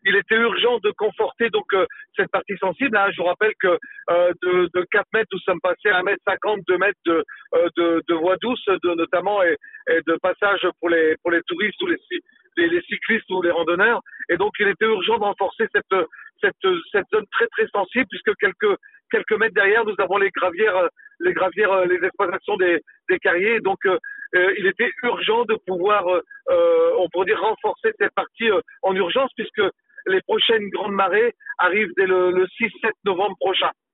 il était urgent de conforter donc cette partie sensible. Hein. Je vous rappelle que de 4 mètres, nous sommes passés à 1,50 m, 2 mètres de voies douces, notamment et de passage pour les touristes ou les cyclistes ou les randonneurs. Et donc, il était urgent de renforcer cette zone très très sensible, puisque quelques mètres derrière, nous avons les exploitations des carriers. Et donc, il était urgent de pouvoir, on pourrait dire, renforcer cette partie en urgence, puisque les prochaines grandes marées arrivent dès le 6-7 novembre prochain.